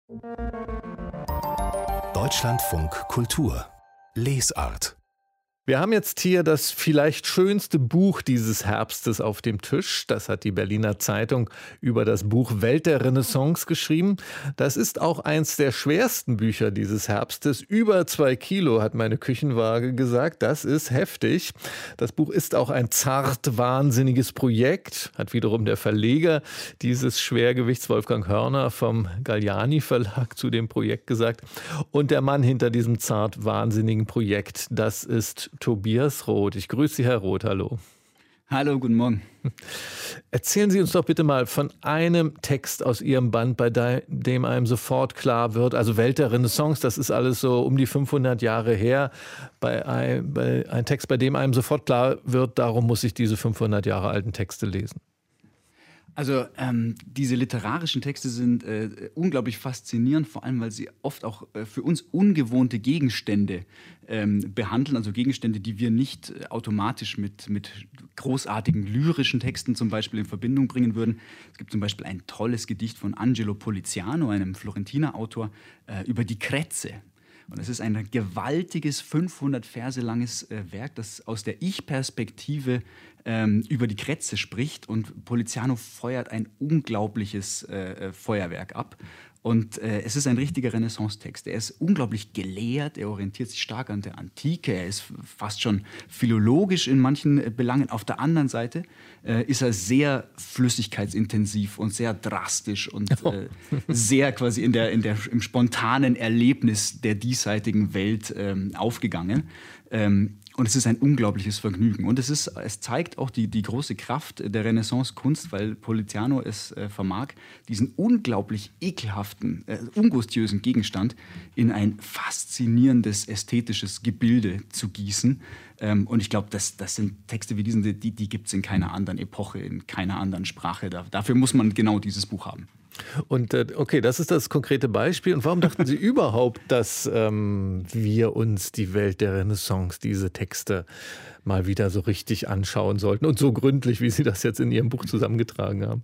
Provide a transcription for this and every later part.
Deutschlandfunk Kultur Lesart. Wir haben jetzt hier das vielleicht schönste Buch dieses Herbstes auf dem Tisch. Das hat die Berliner Zeitung über das Buch Welt der Renaissance geschrieben. Das ist auch eins der schwersten Bücher dieses Herbstes. Über 2 Kilo, hat meine Küchenwaage gesagt. Das ist heftig. Das Buch ist auch ein zart wahnsinniges Projekt, hat wiederum der Verleger dieses Schwergewichts, Wolfgang Hörner vom Galliani Verlag, zu dem Projekt gesagt. Und der Mann hinter diesem zart wahnsinnigen Projekt, das ist Tobias Roth. Ich grüße Sie, Herr Roth. Hallo. Hallo, guten Morgen. Erzählen Sie uns doch bitte mal von einem Text aus Ihrem Band, bei dem einem sofort klar wird, also Welt der Renaissance, das ist alles so um die 500 Jahre her, ein Text, bei dem einem sofort klar wird, darum muss ich diese 500 Jahre alten Texte lesen. Also diese literarischen Texte sind unglaublich faszinierend, vor allem weil sie oft auch für uns ungewohnte Gegenstände behandeln, also Gegenstände, die wir nicht automatisch mit großartigen lyrischen Texten zum Beispiel in Verbindung bringen würden. Es gibt zum Beispiel ein tolles Gedicht von Angelo Poliziano, einem Florentiner Autor, über die Krätze. Und es ist ein gewaltiges, 500 Verse langes Werk, das aus der Ich-Perspektive über die Krätze spricht. Und Poliziano feuert ein unglaubliches Feuerwerk ab. Und es ist ein richtiger Renaissance-Text. Er ist unglaublich gelehrt, er orientiert sich stark an der Antike, er ist fast schon philologisch in manchen Belangen. Auf der anderen Seite ist er sehr flüssigkeitsintensiv und sehr drastisch und sehr quasi im spontanen Erlebnis der diesseitigen Welt aufgegangen. Und es ist ein unglaubliches Vergnügen. Und es zeigt auch die große Kraft der Renaissance-Kunst, weil Poliziano es vermag, diesen unglaublich ekelhaften, ungustiösen Gegenstand in ein faszinierendes ästhetisches Gebilde zu gießen. Und ich glaube, das sind Texte wie diesen, die gibt es in keiner anderen Epoche, in keiner anderen Sprache. Dafür muss man genau dieses Buch haben. Und okay, das ist das konkrete Beispiel. Und warum dachten Sie überhaupt, dass wir uns die Welt der Renaissance, diese Texte mal wieder so richtig anschauen sollten und so gründlich, wie Sie das jetzt in Ihrem Buch zusammengetragen haben?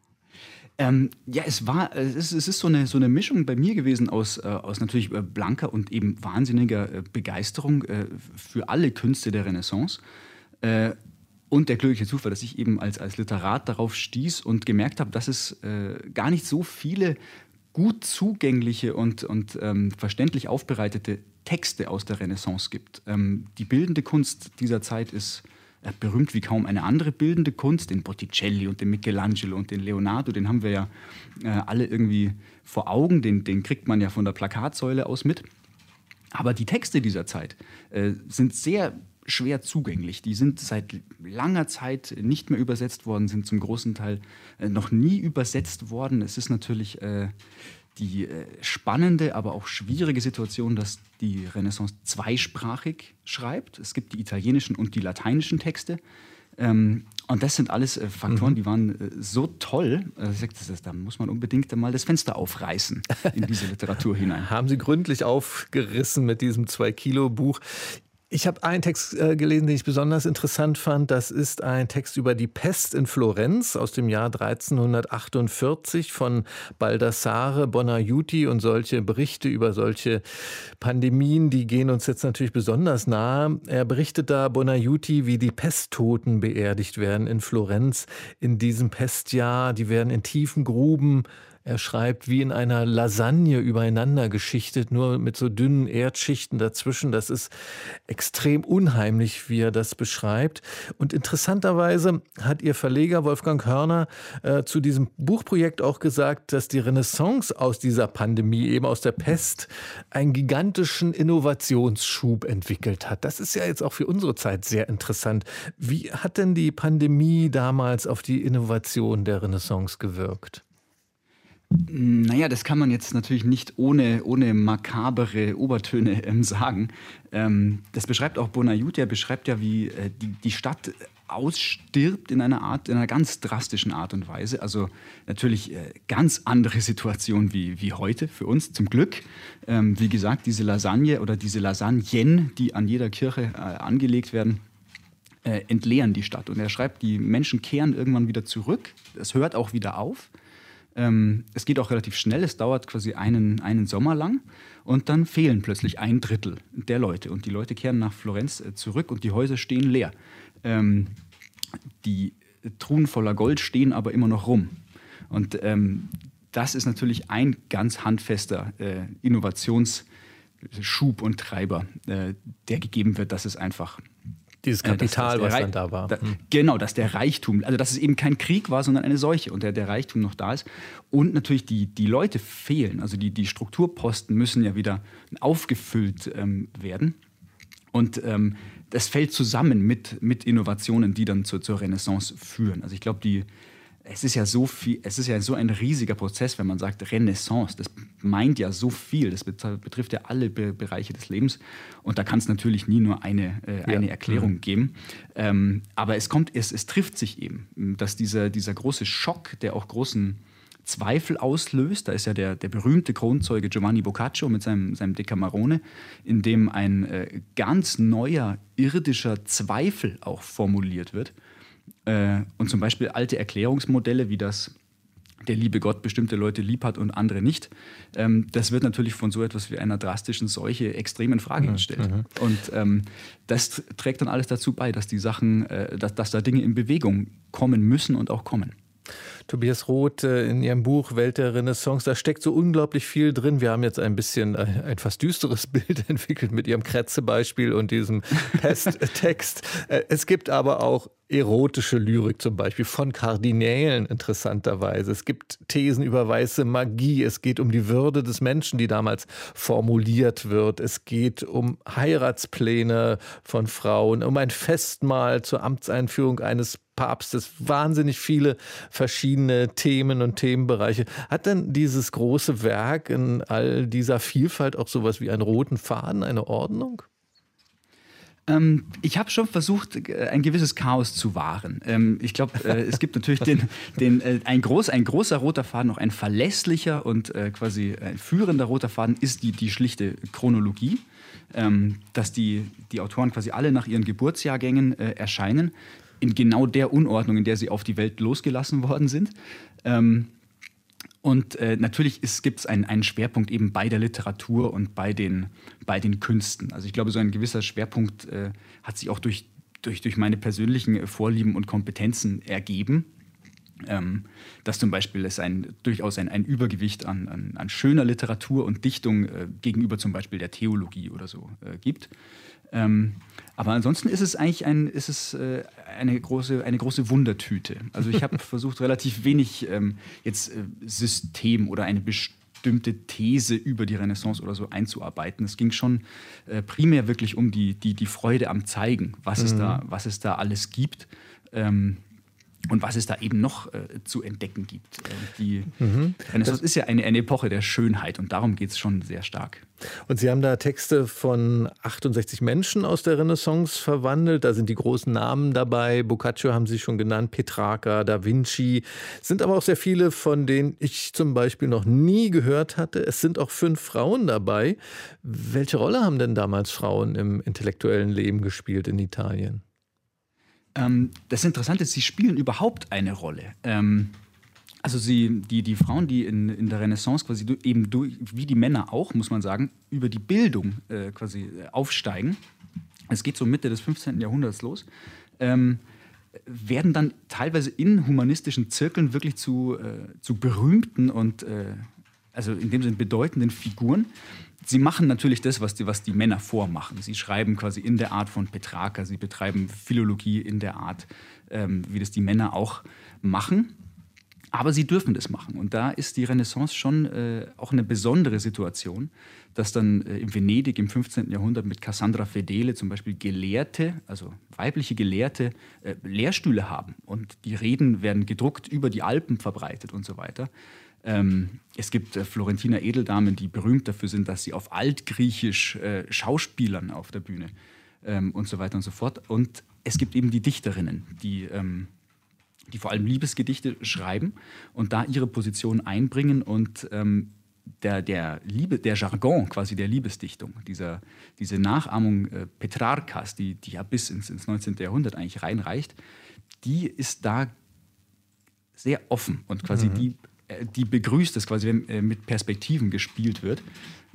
Ja, es ist so eine Mischung bei mir gewesen aus natürlich blanker und eben wahnsinniger Begeisterung für alle Künste der Renaissance. Und der glückliche Zufall, dass ich eben als Literat darauf stieß und gemerkt habe, dass es gar nicht so viele gut zugängliche und verständlich aufbereitete Texte aus der Renaissance gibt. Die bildende Kunst dieser Zeit ist berühmt wie kaum eine andere bildende Kunst. Den Botticelli und den Michelangelo und den Leonardo, den haben wir ja alle irgendwie vor Augen. Den kriegt man ja von der Plakatsäule aus mit. Aber die Texte dieser Zeit sind sehr schwer zugänglich. Die sind seit langer Zeit nicht mehr übersetzt worden, sind zum großen Teil noch nie übersetzt worden. Es ist natürlich die spannende, aber auch schwierige Situation, dass die Renaissance zweisprachig schreibt. Es gibt die italienischen und die lateinischen Texte. Und das sind alles Faktoren, die waren so toll. Da muss man unbedingt mal das Fenster aufreißen in diese Literatur hinein. Haben Sie gründlich aufgerissen mit diesem 2-Kilo-Buch. Ich habe einen Text gelesen, den ich besonders interessant fand. Das ist ein Text über die Pest in Florenz aus dem Jahr 1348 von Baldassare Bonaiuti. Und solche Berichte über solche Pandemien, die gehen uns jetzt natürlich besonders nahe. Er berichtet da, Bonaiuti, wie die Pesttoten beerdigt werden in Florenz in diesem Pestjahr. Die werden in tiefen Gruben, er schreibt, wie in einer Lasagne übereinander geschichtet, nur mit so dünnen Erdschichten dazwischen. Das ist extrem unheimlich, wie er das beschreibt. Und interessanterweise hat Ihr Verleger Wolfgang Hörner zu diesem Buchprojekt auch gesagt, dass die Renaissance aus dieser Pandemie, eben aus der Pest, einen gigantischen Innovationsschub entwickelt hat. Das ist ja jetzt auch für unsere Zeit sehr interessant. Wie hat denn die Pandemie damals auf die Innovation der Renaissance gewirkt? Naja, das kann man jetzt natürlich nicht ohne makabere Obertöne sagen. Das beschreibt auch Bonaiuti. Er beschreibt ja, wie die Stadt ausstirbt in einer ganz drastischen Art und Weise. Also natürlich ganz andere Situation wie heute für uns, zum Glück. Wie gesagt, diese Lasagne oder diese Lasagnen, die an jeder Kirche angelegt werden, entleeren die Stadt. Und er schreibt, die Menschen kehren irgendwann wieder zurück. Es hört auch wieder auf. Es geht auch relativ schnell, es dauert quasi einen Sommer lang und dann fehlen plötzlich 1/3 der Leute. Und die Leute kehren nach Florenz zurück und die Häuser stehen leer. Die Truhen voller Gold stehen aber immer noch rum. Und das ist natürlich ein ganz handfester Innovationsschub und Treiber, der gegeben wird, dass es einfach dieses Kapital, was dann da war. Genau, dass der Reichtum, also dass es eben kein Krieg war, sondern eine Seuche und der Reichtum noch da ist. Und natürlich die Leute fehlen, also die Strukturposten müssen ja wieder aufgefüllt werden. Und das fällt zusammen mit Innovationen, die dann zur Renaissance führen. Also ich glaube, es ist ja so ein riesiger Prozess, wenn man sagt Renaissance. Das meint ja so viel, das betrifft ja alle Bereiche des Lebens. Und da kann es natürlich nie nur eine Erklärung geben. Aber es trifft sich eben, dass dieser große Schock, der auch großen Zweifel auslöst. Da ist ja der berühmte Kronzeuge Giovanni Boccaccio mit seinem Decamerone, in dem ein ganz neuer irdischer Zweifel auch formuliert wird. Und zum Beispiel alte Erklärungsmodelle, wie das der liebe Gott bestimmte Leute lieb hat und andere nicht, das wird natürlich von so etwas wie einer drastischen Seuche extrem in Frage gestellt. Und das trägt dann alles dazu bei, dass dass da Dinge in Bewegung kommen müssen und auch kommen. Tobias Roth in Ihrem Buch Welt der Renaissance, da steckt so unglaublich viel drin. Wir haben jetzt ein bisschen ein fast düsteres Bild entwickelt mit Ihrem Kretze-Beispiel und diesem Pest-Text. Es gibt aber auch erotische Lyrik zum Beispiel von Kardinälen interessanterweise. Es gibt Thesen über weiße Magie. Es geht um die Würde des Menschen, die damals formuliert wird. Es geht um Heiratspläne von Frauen, um ein Festmahl zur Amtseinführung eines Papstes. Wahnsinnig viele verschiedene Themen und Themenbereiche. Hat denn dieses große Werk in all dieser Vielfalt auch sowas wie einen roten Faden, eine Ordnung? Ich habe schon versucht, ein gewisses Chaos zu wahren. Ich glaube, es gibt natürlich ein großer roter Faden, noch ein verlässlicher und quasi ein führender roter Faden ist die schlichte Chronologie, dass die Autoren quasi alle nach ihren Geburtsjahrgängen erscheinen, in genau der Unordnung, in der sie auf die Welt losgelassen worden sind. Und natürlich gibt es einen Schwerpunkt eben bei der Literatur und bei den Künsten. Also ich glaube, so ein gewisser Schwerpunkt hat sich auch durch meine persönlichen Vorlieben und Kompetenzen ergeben. Dass zum Beispiel es durchaus ein Übergewicht an schöner Literatur und Dichtung gegenüber zum Beispiel der Theologie oder so gibt. Aber ansonsten ist es eigentlich eine große Wundertüte. Also ich habe versucht, relativ wenig System oder eine bestimmte These über die Renaissance oder so einzuarbeiten. Es ging schon primär wirklich um die Freude am Zeigen, was es da alles gibt. Und was es da eben noch zu entdecken gibt. Die Renaissance ist ja eine Epoche der Schönheit und darum geht es schon sehr stark. Und Sie haben da Texte von 68 Menschen aus der Renaissance verwandelt. Da sind die großen Namen dabei. Boccaccio haben Sie schon genannt, Petrarca, Da Vinci. Es sind aber auch sehr viele, von denen ich zum Beispiel noch nie gehört hatte. Es sind auch 5 Frauen dabei. Welche Rolle haben denn damals Frauen im intellektuellen Leben gespielt in Italien? Das Interessante ist, sie spielen überhaupt eine Rolle. Also die Frauen, die in der Renaissance quasi wie die Männer auch, muss man sagen, über die Bildung quasi aufsteigen. Es geht so Mitte des 15. Jahrhunderts los. Werden dann teilweise in humanistischen Zirkeln wirklich zu berühmten und also in dem Sinne bedeutenden Figuren. Sie machen natürlich das, was die Männer vormachen. Sie schreiben quasi in der Art von Petrarca, sie betreiben Philologie in der Art, wie das die Männer auch machen. Aber sie dürfen das machen. Und da ist die Renaissance schon auch eine besondere Situation, dass dann in Venedig im 15. Jahrhundert mit Cassandra Fedele zum Beispiel Gelehrte, also weibliche Gelehrte, Lehrstühle haben. Und die Reden werden gedruckt, über die Alpen verbreitet und so weiter. Es gibt Florentiner Edeldamen, die berühmt dafür sind, dass sie auf Altgriechisch schauspielern auf der Bühne und so weiter und so fort. Und es gibt eben die Dichterinnen, die vor allem Liebesgedichte schreiben und da ihre Position einbringen und der Jargon quasi der Liebesdichtung, diese Nachahmung Petrarcas, die ja bis ins 19. Jahrhundert eigentlich reinreicht, die ist da sehr offen und quasi die die begrüßt es quasi, wenn mit Perspektiven gespielt wird.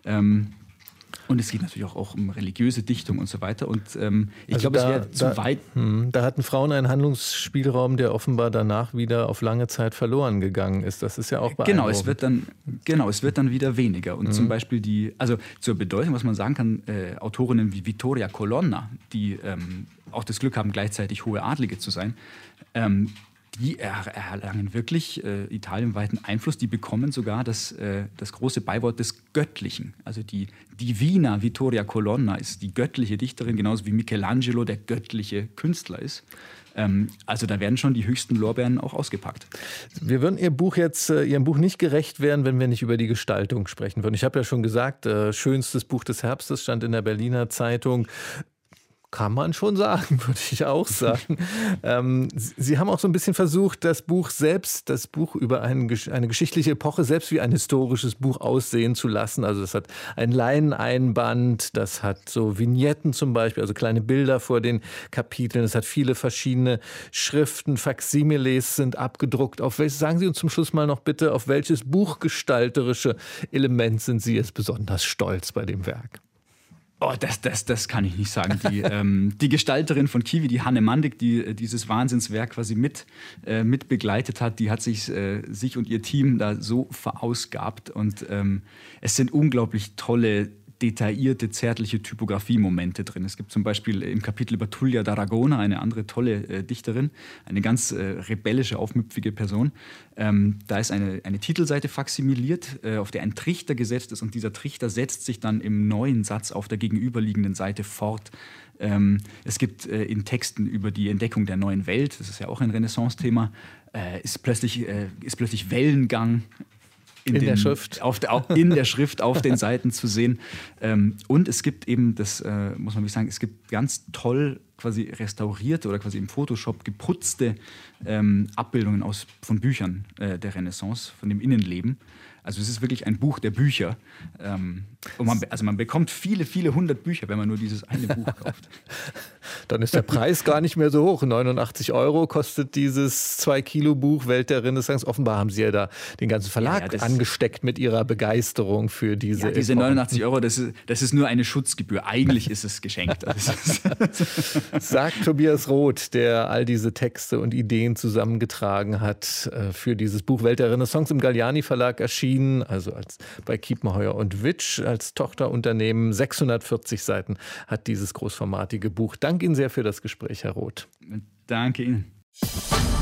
Und es geht natürlich auch um religiöse Dichtung und so weiter. Und ich glaube, es wäre zu weit. Da hatten Frauen einen Handlungsspielraum, der offenbar danach wieder auf lange Zeit verloren gegangen ist. Das ist ja auch beeindruckend. Es wird dann wieder weniger. Und zum Beispiel zur Bedeutung, was man sagen kann, Autorinnen wie Vittoria Colonna, die auch das Glück haben, gleichzeitig hohe Adlige zu sein, die erlangen wirklich italienweiten Einfluss. Die bekommen sogar das große Beiwort des Göttlichen. Also die Divina Vittoria Colonna ist die göttliche Dichterin, genauso wie Michelangelo der göttliche Künstler ist. Also da werden schon die höchsten Lorbeeren auch ausgepackt. Wir würden Ihrem Buch nicht gerecht werden, wenn wir nicht über die Gestaltung sprechen würden. Ich habe ja schon gesagt, schönstes Buch des Herbstes stand in der Berliner Zeitung. Kann man schon sagen, würde ich auch sagen. Sie haben auch so ein bisschen versucht, das Buch über eine geschichtliche Epoche selbst wie ein historisches Buch aussehen zu lassen. Also das hat ein Leineneinband, das hat so Vignetten zum Beispiel, also kleine Bilder vor den Kapiteln. Es hat viele verschiedene Schriften, Faksimiles sind abgedruckt. Sagen Sie uns zum Schluss mal noch bitte, auf welches buchgestalterische Element sind Sie jetzt besonders stolz bei dem Werk? Oh, das kann ich nicht sagen. Die Gestalterin von Kiwi, die Hanne Mandig, die dieses Wahnsinnswerk quasi mit begleitet hat, die hat sich und ihr Team da so verausgabt. Und es sind unglaublich tolle, detaillierte, zärtliche Typografie-Momente drin. Es gibt zum Beispiel im Kapitel über Tullia d'Aragona, eine andere tolle Dichterin, eine ganz rebellische, aufmüpfige Person. Da ist eine Titelseite faksimiliert, auf der ein Trichter gesetzt ist und dieser Trichter setzt sich dann im neuen Satz auf der gegenüberliegenden Seite fort. Es gibt in Texten über die Entdeckung der neuen Welt, das ist ja auch ein Renaissance-Thema, ist plötzlich Wellengang in der Schrift auf den Seiten zu sehen. Und es gibt eben, das muss man wirklich sagen, es gibt ganz toll quasi restaurierte oder quasi im Photoshop geputzte Abbildungen von Büchern der Renaissance, von dem Innenleben. Also es ist wirklich ein Buch der Bücher. Und man bekommt viele, viele hundert Bücher, wenn man nur dieses eine Buch kauft. Dann ist der Preis gar nicht mehr so hoch. 89 € kostet dieses 2-Kilo-Buch Welt der Renaissance. Offenbar haben Sie ja da den ganzen Verlag angesteckt mit Ihrer Begeisterung für diese. Ja, diese 89 €, das ist nur eine Schutzgebühr. Eigentlich ist es geschenkt. Sagt Tobias Roth, der all diese Texte und Ideen zusammengetragen hat für dieses Buch Welt der Renaissance im Galliani Verlag erschienen. Also bei Kiepenheuer und Witsch als Tochterunternehmen. 640 Seiten hat dieses großformatige Buch. Danke Ihnen sehr für das Gespräch, Herr Roth. Danke Ihnen.